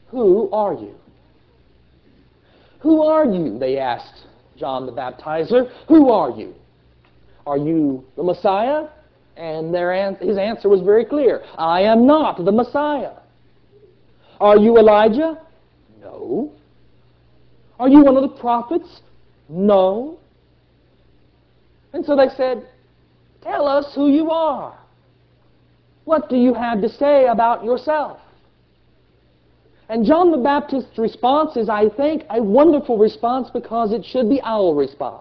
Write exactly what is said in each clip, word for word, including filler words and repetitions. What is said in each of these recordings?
Who are you? Who are you? They asked John the Baptizer. Who are you? Are you the Messiah? And their an- his answer was very clear. I am not the Messiah. Are you Elijah? No. Are you one of the prophets? No. And so they said, tell us who you are. What do you have to say about yourself? And John the Baptist's response is, I think, a wonderful response because it should be our response.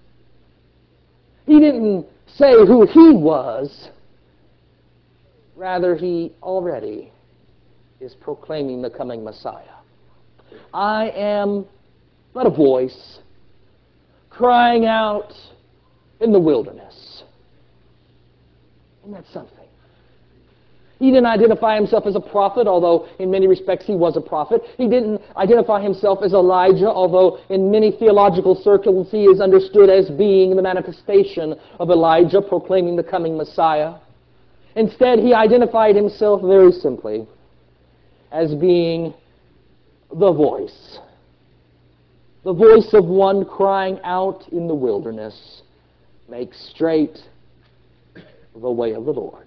He didn't say who he was. Rather, he already is proclaiming the coming Messiah. I am but a voice crying out in the wilderness. Isn't that something? He didn't identify himself as a prophet, although in many respects he was a prophet. He didn't identify himself as Elijah, although in many theological circles he is understood as being the manifestation of Elijah, proclaiming the coming Messiah. Instead, he identified himself very simply as being the voice. The voice of one crying out in the wilderness, make straight the way of the Lord.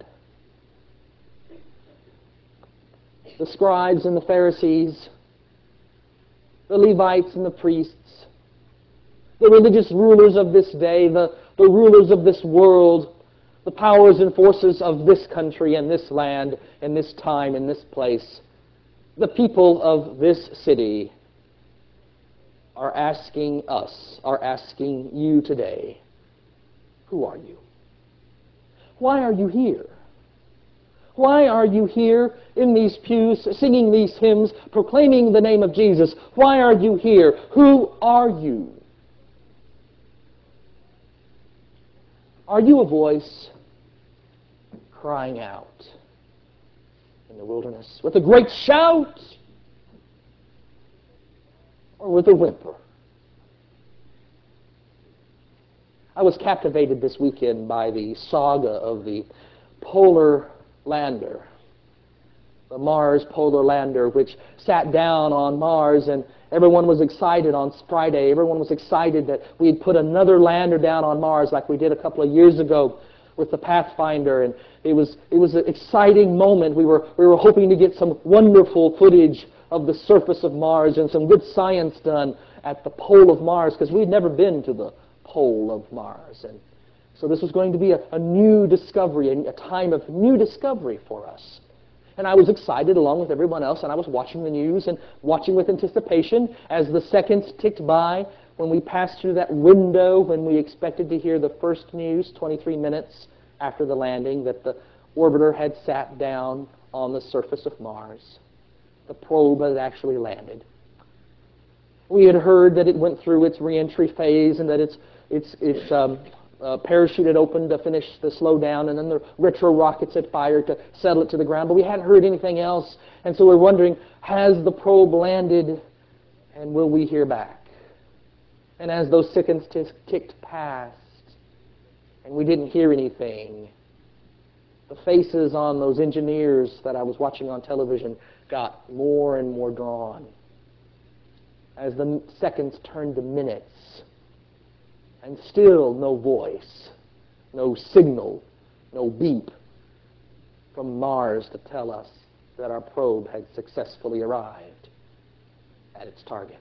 The scribes and the Pharisees, the Levites and the priests, the religious rulers of this day, the, the rulers of this world, the powers and forces of this country and this land and this time and this place, the people of this city are asking us, are asking you today, who are you? Why are you here? Why are you here in these pews, singing these hymns, proclaiming the name of Jesus? Why are you here? Who are you? Are you a voice crying out in the wilderness with a great shout, or with a whimper? I was captivated this weekend by the saga of the polar lander, the Mars polar lander, which sat down on Mars, and everyone was excited on Friday. Everyone was excited that we had put another lander down on Mars like we did a couple of years ago with the Pathfinder, and it was it was an exciting moment. We were we were hoping to get some wonderful footage of the surface of Mars and some good science done at the pole of Mars, because we'd never been to the pole of Mars. And so this was going to be a, a new discovery, a, a time of new discovery for us. And I was excited along with everyone else, and I was watching the news and watching with anticipation as the seconds ticked by when we passed through that window when we expected to hear the first news twenty-three minutes after the landing that the orbiter had sat down on the surface of Mars. The probe had actually landed. We had heard that it went through its reentry phase and that its its its um, uh, parachute had opened to finish the slowdown, and then the retro rockets had fired to settle it to the ground. But we hadn't heard anything else, and so we're wondering: has the probe landed, and will we hear back? And as those seconds t- ticked past, and we didn't hear anything, the faces on those engineers that I was watching on television got more and more drawn. As the seconds turned to minutes, and still no voice, no signal, no beep from Mars to tell us that our probe had successfully arrived at its target.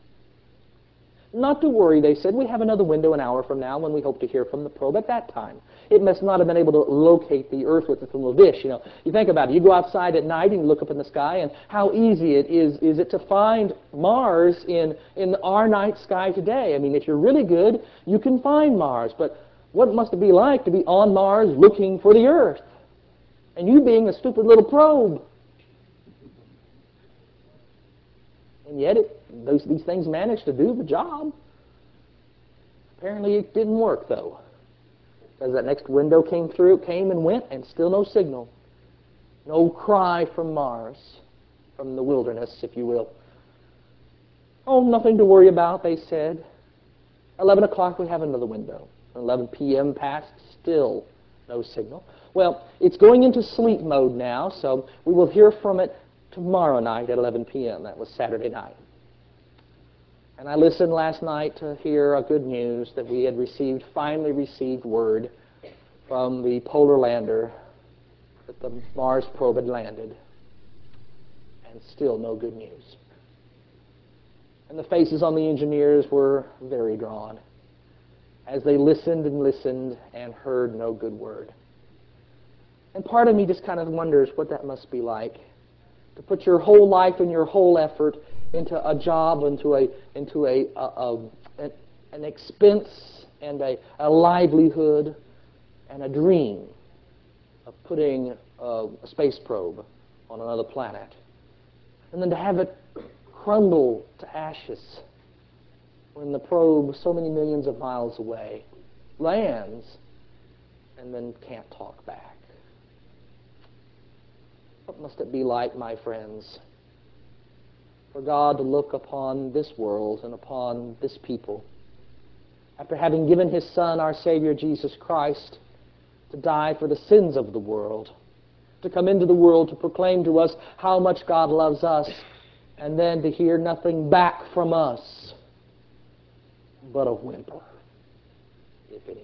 Not to worry, they said, we have another window an hour from now when we hope to hear from the probe at that time. It must not have been able to locate the Earth with its little dish. You know, you think about it. You go outside at night and you look up in the sky, and how easy it is is it to find Mars in, in our night sky today. I mean, if you're really good, you can find Mars. But what must it be like to be on Mars looking for the Earth? And you being a stupid little probe. And yet it, those, these things managed to do the job. Apparently it didn't work, though. As that next window came through, it came and went, and still no signal. No cry from Mars, from the wilderness, if you will. Oh, nothing to worry about, they said. eleven o'clock, we have another window. eleven p.m. passed, still no signal. Well, it's going into sleep mode now, so we will hear from it tomorrow night at eleven p.m. That was Saturday night. And I listened last night to hear a good news that we had received, finally received word from the polar lander that the Mars probe had landed. And still no good news. And the faces on the engineers were very drawn as they listened and listened and heard no good word. And part of me just kind of wonders what that must be like, to put your whole life and your whole effort into a job, into a into a, a, a an, an expense and a, a livelihood and a dream of putting a, a space probe on another planet, and then to have it crumble to ashes when the probe, so many millions of miles away, lands and then can't talk back. What must it be like, my friends, for God to look upon this world and upon this people, after having given His Son, our Savior Jesus Christ, to die for the sins of the world, to come into the world to proclaim to us how much God loves us, and then to hear nothing back from us but a whimper, if anything.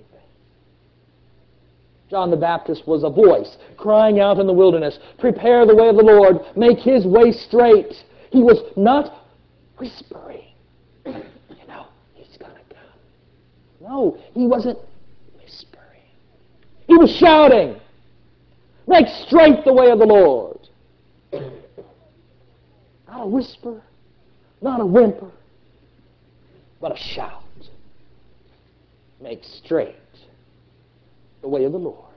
John the Baptist was a voice crying out in the wilderness, "Prepare the way of the Lord, make His way straight." He was not whispering, you know, He's going to come. No, he wasn't whispering. He was shouting, "Make straight the way of the Lord." Not a whisper, not a whimper, but a shout. Make straight the way of the Lord.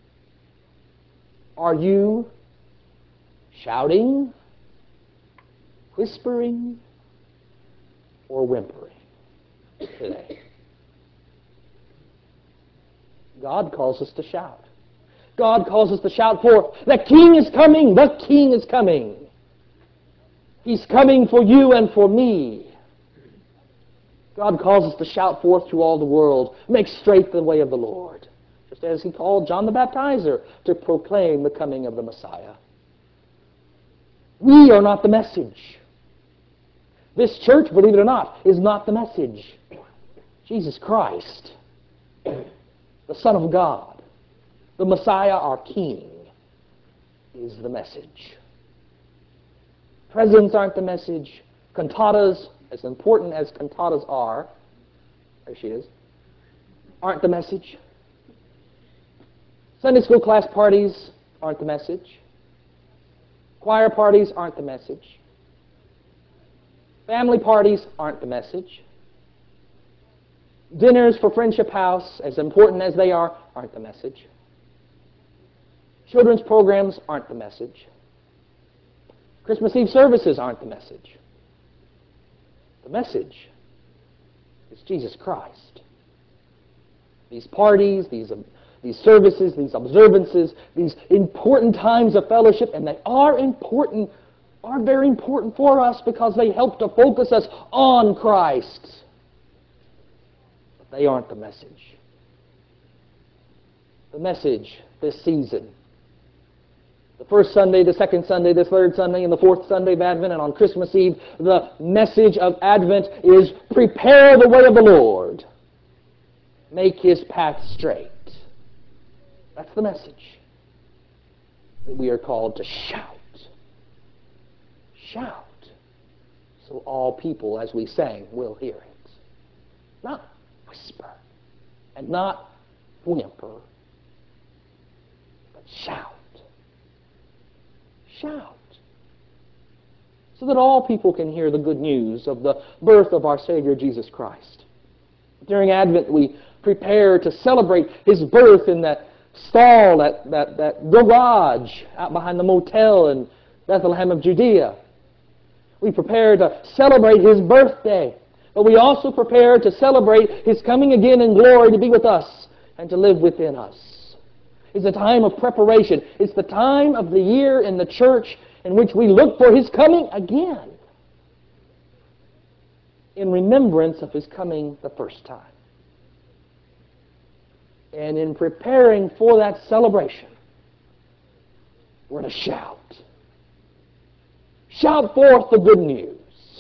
Are you shouting, whispering, or whimpering today? God calls us to shout. God calls us to shout for, the King is coming, the King is coming. He's coming for you and for me. God calls us to shout forth to all the world, make straight the way of the Lord, just as He called John the Baptizer to proclaim the coming of the Messiah. We are not the message. This church, believe it or not, is not the message. Jesus Christ, the Son of God, the Messiah, our King, is the message. Presidents aren't the message. Cantatas, as important as cantatas are, there she is, aren't the message. Sunday school class parties aren't the message. Choir parties aren't the message. Family parties aren't the message. Dinners for Friendship House, as important as they are, aren't the message. Children's programs aren't the message. Christmas Eve services aren't the message. The message is Jesus Christ. These parties, these, um, these services, these observances, these important times of fellowship, and they are important, are very important for us because they help to focus us on Christ. But they aren't the message. The message this season, the first Sunday, the second Sunday, the third Sunday, and the fourth Sunday of Advent, and on Christmas Eve, the message of Advent is prepare the way of the Lord. Make His path straight. That's the message that we are called to shout. Shout. So all people, as we sang, will hear it. Not whisper and not whimper, but shout. Shout, so that all people can hear the good news of the birth of our Savior Jesus Christ. During Advent, we prepare to celebrate His birth in that stall, that, that, that garage out behind the motel in Bethlehem of Judea. We prepare to celebrate His birthday, but we also prepare to celebrate His coming again in glory to be with us and to live within us. It's a time of preparation. It's the time of the year in the church in which we look for His coming again in remembrance of His coming the first time. And in preparing for that celebration, we're to shout. shout forth the good news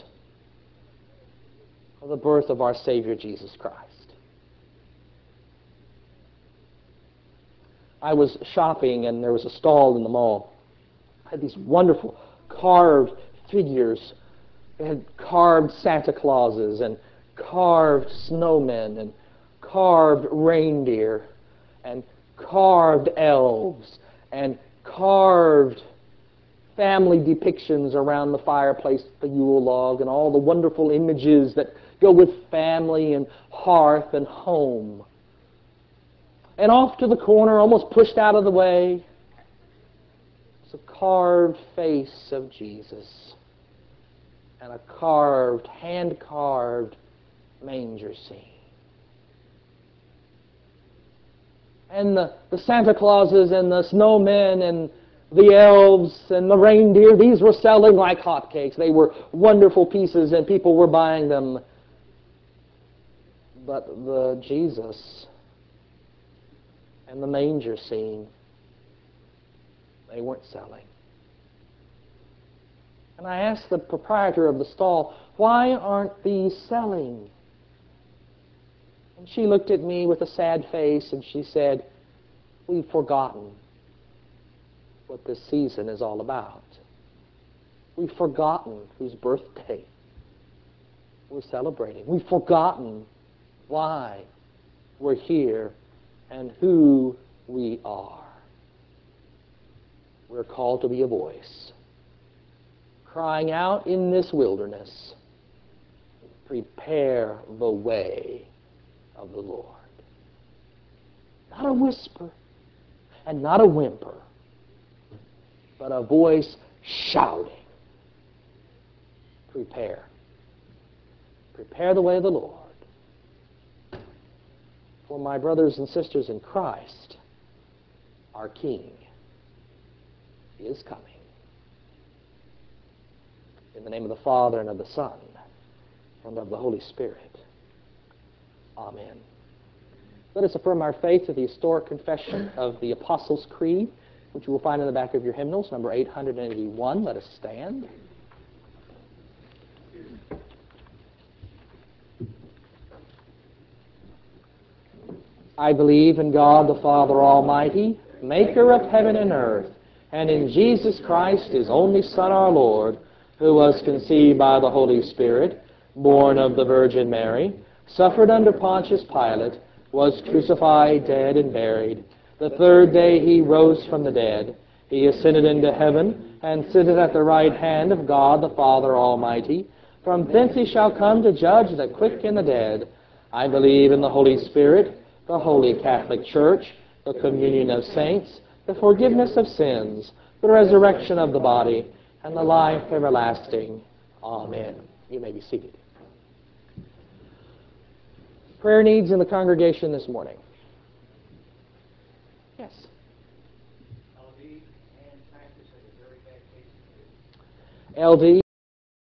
of the birth of our Savior Jesus Christ. I was shopping and there was a stall in the mall. It had these wonderful carved figures. They had carved Santa Clauses and carved snowmen and carved reindeer and carved elves and carved family depictions around the fireplace, the Yule log, and all the wonderful images that go with family and hearth and home. And off to the corner, almost pushed out of the way, is a carved face of Jesus and a carved, hand-carved manger scene. And the, the Santa Clauses and the snowmen and the elves and the reindeer, these were selling like hotcakes. They were wonderful pieces and people were buying them. But the Jesus and the manger scene, they weren't selling. And I asked the proprietor of the stall, why aren't these selling? And she looked at me with a sad face and she said, we've forgotten what this season is all about. We've forgotten whose birthday we're celebrating. We've forgotten why we're here and who we are. We're called to be a voice, crying out in this wilderness, prepare the way of the Lord. Not a whisper and not a whimper, but a voice shouting, prepare. Prepare the way of the Lord. For my brothers and sisters in Christ, our King is coming. In the name of the Father, and of the Son, and of the Holy Spirit. Amen. Let us affirm our faith with the historic confession of the Apostles' Creed, which you will find in the back of your hymnals, number eight hundred eighty-one. Let us stand. I believe in God the Father Almighty, maker of heaven and earth, and in Jesus Christ, his only Son, our Lord, who was conceived by the Holy Spirit, born of the Virgin Mary, suffered under Pontius Pilate, was crucified, dead, and buried. The third day he rose from the dead. He ascended into heaven, and sitteth at the right hand of God the Father Almighty. From thence he shall come to judge the quick and the dead. I believe in the Holy Spirit, the Holy Catholic Church, the communion of saints, the forgiveness of sins, the resurrection of the body, and the life everlasting. Amen. You may be seated. Prayer needs in the congregation this morning. Yes. L D